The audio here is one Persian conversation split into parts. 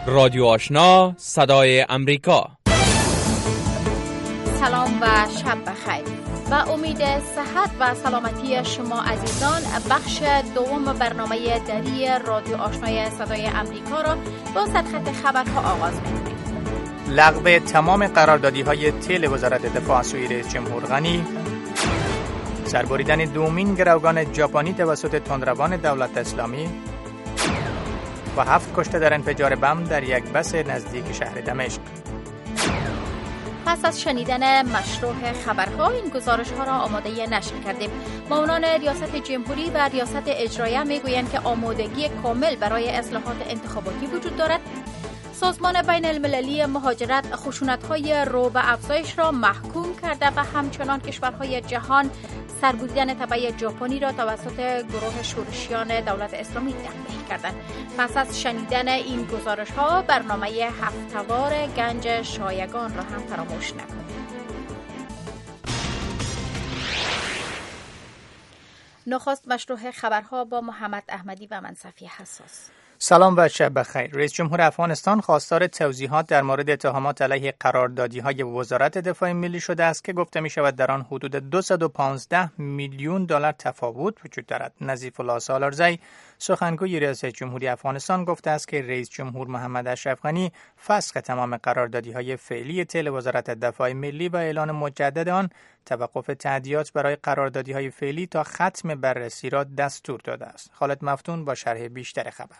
رادیو آشنا صدای امریکا. سلام و شب بخیر و امید صحت و سلامتی شما عزیزان. بخش دوم برنامه دری رادیو آشنای صدای امریکا را با سرخط خبرها آغاز می‌کنیم. لغو تمام قراردادی‌های تیل وزارت دفاع از سوی رئیس جمهور غنی، سربریدن دومین گروگان ژاپنی توسط تندروان دولت اسلامی و 7 کشته در انفجار بم در یک بس نزدیک شهر دمشق. پس از شنیدن مشروع خبرها این گزارش ها را آماده نشر کردیم. معاونان ریاست جمهوری و ریاست اجرایه میگویند که آمادگی کامل برای اصلاحات انتخاباتی وجود دارد. سازمان بین المللی مهاجرت خشونت‌های رو و افزایش را محکوم کرده و همچنان کشورهای جهان سربریدن تبع ژاپنی را توسط گروه شورشیان دولت اسلامی تقبیح کردند. پس از شنیدن این گزارش‌ها برنامه هفته‌وار گنج شایگان را هم فراموش نکنید. نخست مشروع خبرها با محمد احمدی و من صفیه حساس. سلام و شب بخیر. رئیس جمهور افغانستان خواستار توضیحات در مورد اتهامات علیه قراردادی‌های وزارت دفاع ملی شده است که گفته می‌شود در آن حدود 215 میلیون دلار تفاوت وجود دارد. نظیف الله سالارزی سخنگوی ریاست جمهوری افغانستان گفته است که رئیس جمهور محمد اشرف غنی فسخ تمام قراردادی‌های فعلی تیل وزارت دفاع ملی و اعلان مجدد آن توقف تادیات برای قراردادی‌های فعلی تا ختم بررسی را دستور داده است. خالد مفتون با شرح بیشتر خبر.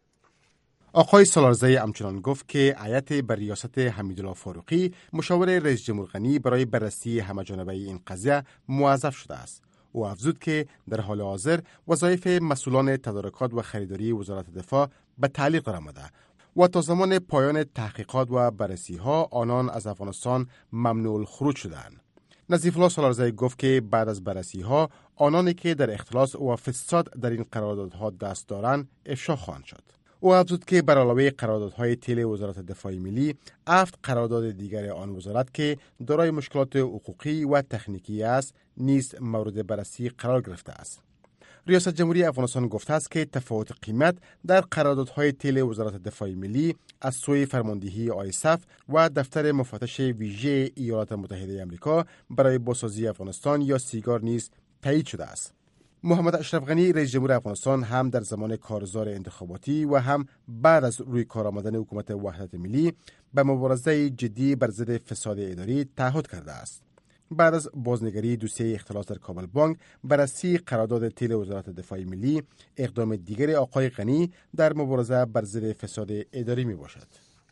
آقای سالارزی همچنان گفت که هیئت بر ریاست حمیدالله فاروقی مشاور رئیس جمهور غنی برای بررسی همه‌جانبه این قضیه موظف شده است. او افزود که در حال حاضر وظایف مسئولان تدارکات و خریداری وزارت دفاع به تعلیق آمده و تا زمان پایان تحقیقات و بررسی ها آنان از افغانستان ممنوع الخروج شدند. نظیف الله سالارزی گفت که بعد از بررسی ها آنانی که در اختلاس و فساد در این قراردادها دست دارند افشا خواهند شد. او افزود که بر علاوه قراردادهای تیل وزارت دفاع ملی 7 قرارداد دیگر آن وزارت که دارای مشکلات حقوقی و تکنیکی است نیز مورد بررسی قرار گرفته است. ریاست جمهوری افغانستان گفته است که تفاوت قیمت در قراردادهای تیل وزارت دفاع ملی از سوی فرماندهی آیسف و دفتر مفتش ویژه ایالات متحده آمریکا برای بازسازی افغانستان یا سیگار نیز تایید شده است. محمد اشرف غنی رئیس جمهور افغانستان هم در زمان کارزار انتخاباتی و هم بعد از روی کار آمدن حکومت وحدت ملی به مبارزه جدی بر ضد فساد اداری تعهد کرده است. بعد از بازنگری دوسیه اختلاس در کابل بانک، بررسی قرارداد تیل وزارت دفاع ملی اقدام دیگر آقای غنی در مبارزه بر ضد فساد اداری می باشد.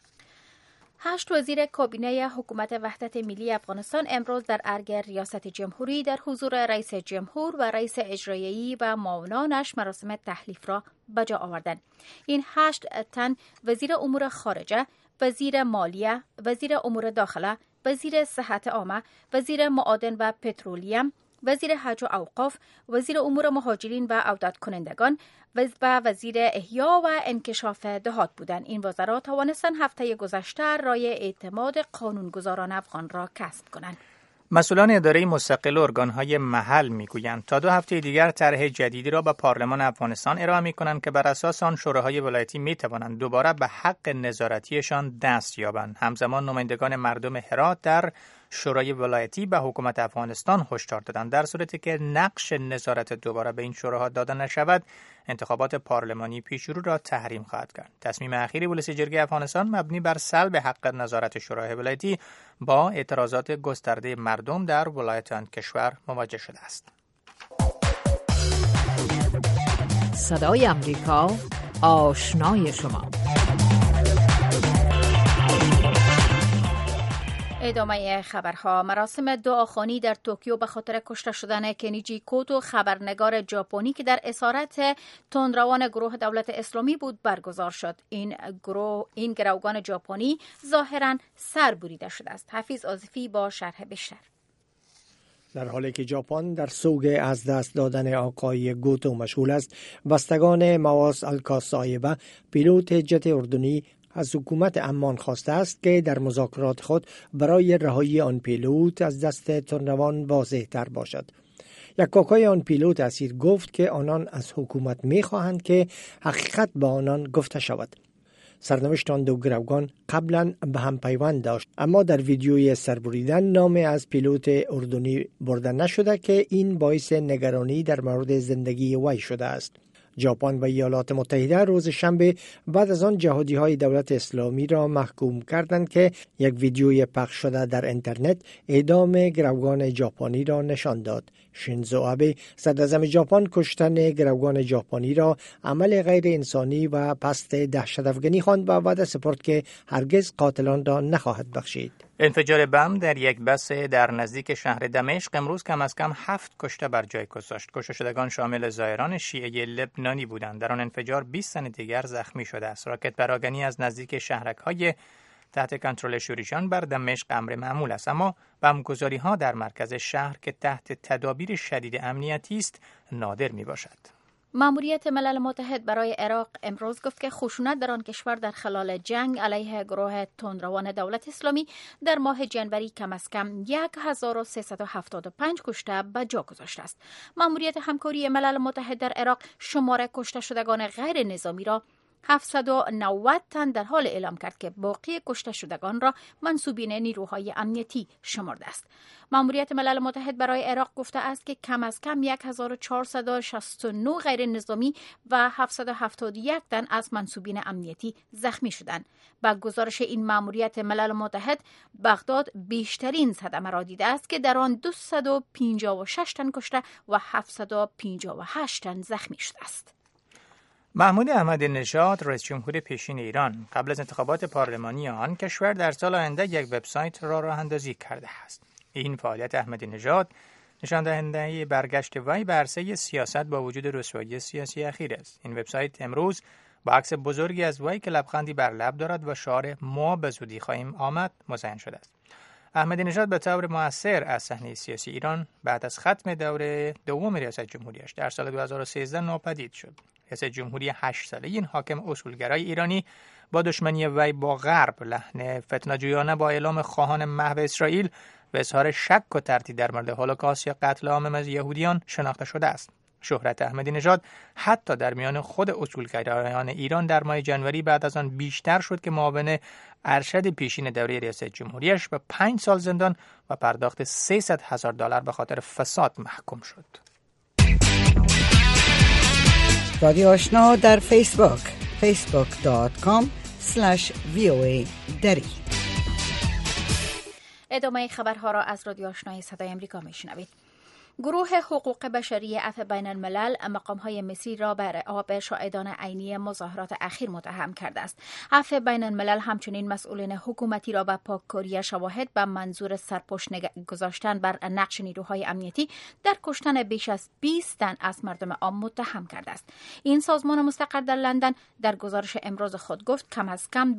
8 وزیر کابینه حکومت وحدت ملی افغانستان امروز در ارگ ریاست جمهوری در حضور رئیس جمهور و رئیس اجرایی و معاونانش مراسم تحلیف را بجا آوردند. این 8 تن وزیر امور خارجه، وزیر مالیه، وزیر امور داخله، وزیر صحت عامه، وزیر معادن و پترولیم، وزیر حج و اوقاف، وزیر امور مهاجرین و عودت کنندگان و وزیر احیا و انکشاف دهات بودند. این وزرا توانستند هفته گذشته رای اعتماد قانونگذاران افغان را کسب کنند. مسئولان اداره مستقل و ارگانهای محل میگویند تا 2 هفته دیگر طرح جدیدی را به پارلمان افغانستان ارائه میکنند که بر اساس آن شوراهای ولایتی میتوانند دوباره به حق نظارتیشان دست یابند. همزمان نمایندگان مردم هرات در شورای ولایتی به حکومت افغانستان هشدار دادند در صورتی که نقش نظارت دوباره به این شوراها داده نشود انتخابات پارلمانی پیشرو را تحریم خواهد کرد. تصمیم اخیری ولسی جرگه افغانستان مبنی بر سلب حق نظارت شورای ولایتی با اعتراضات گسترده مردم در ولایت آن کشور مواجه شده است. صدای امریکا آشنای شما. ادامه خبرها. مراسم دعاخوانی در توکیو به خاطر کشته شدن کنیجی کوتو خبرنگار ژاپنی که در اسارت تندروان گروه دولت اسلامی بود برگزار شد. این گروگان ژاپنی ظاهراً سربریده شده است. حفیظ آصفی با شرح بیشتر. در حالی که ژاپن در سوگ از دست دادن آقای گوتو مشغول است، بستگان مواس الکاسایبه پیلوت جت اردنی از حکومت عمان خواسته است که در مذاکرات خود برای رهایی آن پیلوت از دست تندروان واضح تر باشد. یک کاکای آن پیلوت اسیر گفت که آنان از حکومت می خواهند که حقیقت به آنان گفته شود. سرنوشت آن دو گروگان قبلا به هم پیوند داشت، اما در ویدیوی سربریدن نام از پیلوت اردنی برده نشده که این باعث نگرانی در مورد زندگی وی شده است. ژاپن و ایالات متحده روز شنبه بعد از آن جهادی‌های دولت اسلامی را محکوم کردند که یک ویدیوی پخش شده در اینترنت اعدام گروگان ژاپنی را نشان داد. شینزو آبه صدراعظم ژاپن کشتن گروگان ژاپنی را عمل غیر انسانی و پست دهشت‌افکنی خواند و وعده سپرد که هرگز قاتلان را نخواهد بخشید. انفجار بم در یک بس در نزدیک شهر دمشق امروز کم از کم 7 کشته بر جای گذاشت. کشته شدگان شامل زائران شیعه لبنانی بودند. در آن انفجار 20 تن دیگر زخمی شده است. راکت پراکنی از نزدیک شهرک‌های تحت کنترل شوریشان بر دمشق امر معمول است، اما بمبگذاری‌ها در مرکز شهر که تحت تدابیر شدید امنیتی است نادر میباشد. ماموریت ملل متحد برای عراق امروز گفت که خشونت در آن کشور در خلال جنگ علیه گروه تندروان دولت اسلامی در ماه جنوری کم از کم 1375 کشته به جا گذاشته است. ماموریت همکاری ملل متحد در عراق شمار کشته شدگان غیر نظامی را 790 تن در حال اعلام کرد که باقی کشته شدگان را منسوبین نیروهای امنیتی شمرده است. ماموریت ملل متحد برای عراق گفته است که کم از کم 1469 غیر نظامی و 771 تن از منسوبین امنیتی زخمی شدند. با گزارش این ماموریت ملل متحد، بغداد بیشترین صدمه را دیده است که در آن 256 تن کشته و 758 تن زخمی شده است. محمود احمدی نژاد رئیس جمهور پیشین ایران قبل از انتخابات پارلمانی آن کشور در سال آینده یک وبسایت را راه اندازی کرده است. این فعالیت احمدی نژاد نشان دهنده برگشت وی به عرصه سیاست با وجود رسوایی سیاسی اخیر است. این وبسایت امروز با عکس بزرگی از وی که لبخندی بر لب دارد و شعار ما به زودی خواهیم آمد مزین شده است. احمدی نژاد به طور مؤثر از صحنه سیاسی ایران بعد از ختم دوره دوم ریاست جمهوریش در سال 2013 ناپدید شد. رئیس جمهوری 8 ساله این حاکم اصولگرای ایرانی با دشمنی وی با غرب، لحن فتنه‌جویانه با اعلام خواهان محو اسرائیل و اظهار شک و تردید در مورد هولوکاست یا قتل عام از یهودیان شناخته شده است. شهرت احمدی نژاد حتی در میان خود اصولگرایان ایران در ماه جنوری بعد از آن بیشتر شد که معاون ارشد پیشین دوره ریاست جمهوریش به 5 سال زندان و پرداخت $300,000 به خاطر فساد محکوم شد. رادیو آشنا در فیسبوک facebook.com/VOA دری. ادامه خبرها را از رادیو آشنای صدای آمریکا میشنوید. گروه حقوق بشری عفو بین الملل مقام‌های مصری را بر ارعاب شاهدان عینی مظاهرات اخیر متهم کرده است. عفو بین الملل همچنین مسئولین حکومتی را به پاککاری شواهد به منظور سرپوش گذاشتن بر نقش نیروهای امنیتی در کشتن بیش از 20 تن از مردم عام متهم کرده است. این سازمان مستقر در لندن در گزارش امروز خود گفت کم از کم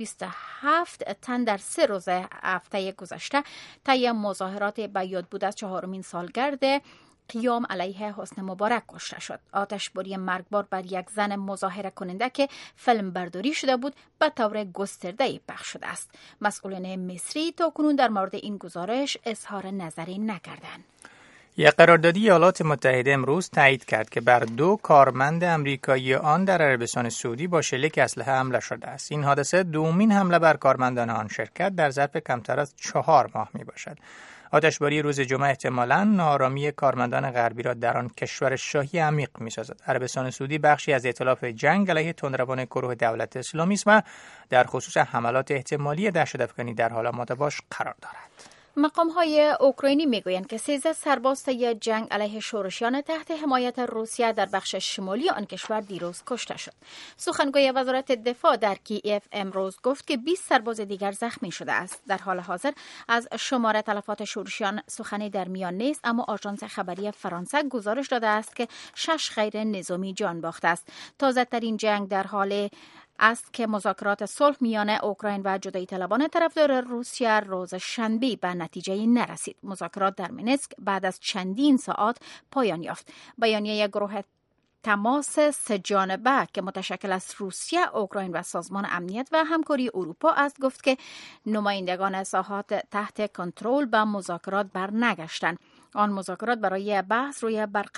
27 تن در 3 روز هفته گذشته طی مظاهرات به یاد بود از 4مین سالگرد قیام علیه حسنی مبارک کشته شد. آتشباری مرگبار بر یک زن مظاهره کننده که فیلم برداری شده بود به طور گسترده پخش شده است. مسئولین مصری تاکنون در مورد این گزارش اظهار نظری نکردند. یک قراردادی ایالات متحده امروز تایید کرد که بر 2 کارمند آمریکایی آن در عربستان سعودی با شلیک اسلحه حمله شده است. این حادثه دومین حمله بر کارمندان آن شرکت در ظرف کمتر از 4 ماه می باشد. آتشباری روز جمعه احتمالاً ناآرامی کارمندان غربی را در آن کشور شاهی عمیق می‌سازد. عربستان سعودی بخشی از ائتلاف جنگ علیه تندروان گروه دولت اسلامی است و در خصوص حملات احتمالی دهشت‌افکنی در حال آماده باش قرار دارد. مقام‌های اوکراینی میگویند که 13 سرباز طی جنگ علیه شورشیان تحت حمایت روسیه در بخش شمالی آن کشور دیروز کشته شد. سخنگوی وزارت دفاع در کیف امروز گفت که 20 سرباز دیگر زخمی شده است. در حال حاضر از شمار تلفات شورشیان سخنی در میان نیست، اما آژانس خبری فرانسه گزارش داده است که 6 غیر نظامی جان باخته است. تازه‌ترین جنگ در حال است که مذاکرات صلح میان اوکراین و جدایی طلبان طرفدار روسیه روز شنبه به نتیجه نرسید. مذاکرات در مینسک بعد از چندین ساعت پایان یافت. بیانیه گروه تماس 3 جانبه که متشکل از روسیه، اوکراین و سازمان امنیت و همکاری اروپا است گفت که نمایندگان ساحات تحت کنترل به مذاکرات برنگشتند. آن مذاکرات برای بحث روی